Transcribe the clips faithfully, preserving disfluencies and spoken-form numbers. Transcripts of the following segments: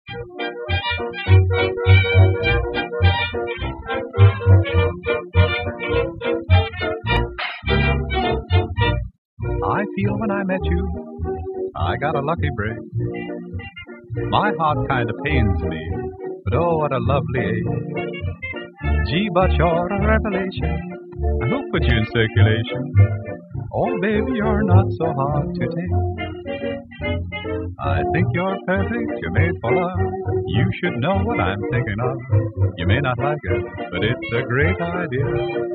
I feel when I met you, I got a lucky break. My heart kinda pains me, but oh, what a lovely ache. Gee, but you're a revelation. Who put you in circulation? Oh, baby, you're not so hard to take. I think you're perfect, you're made for love. You should know what I'm thinking of. You may not like it, but it's a great idea.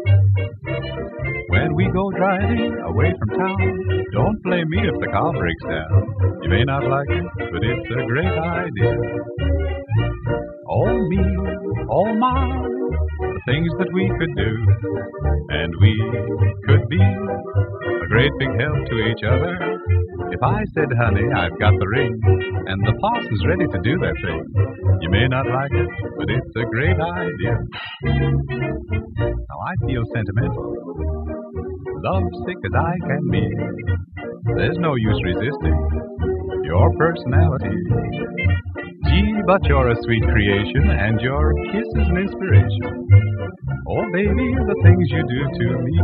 When we go driving away from town, don't blame me if the car breaks down. You may not like it, but it's a great idea. All me, all mine, the things that we could do, and we could be a great big help to each other. If I said, honey, I've got the ring, and the parson's ready to do that thing, you may not like it, but it's a great idea. Now I feel sentimental, lovesick as I can be. There's no use resisting your personality. Gee, but you're a sweet creation, and your kiss is an inspiration. Oh, baby, the things you do to me.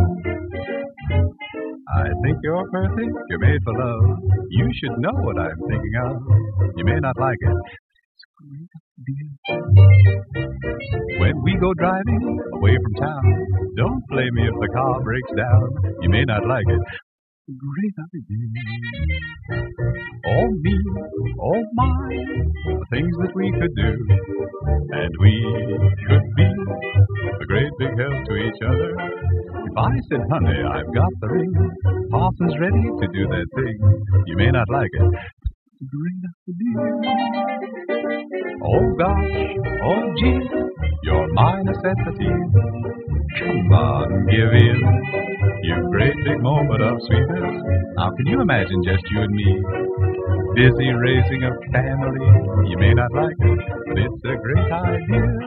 I think you're perfect, you're made for love. You should know what I'm thinking of. You may not like it. It's a great idea. When we go driving away from town, don't blame me if the car breaks down. You may not like it. Great idea. All me, all mine, the things that we could do, and we could be a great big help to each other. If I said, honey, I've got the ring, parson's ready to do that thing, you may not like it. Great idea. Oh gosh, oh gee, you're my necessity. Come on, give in, you great big moment of sweetness. Now can you imagine just you and me, busy raising a family? You may not like it, but it's a great idea.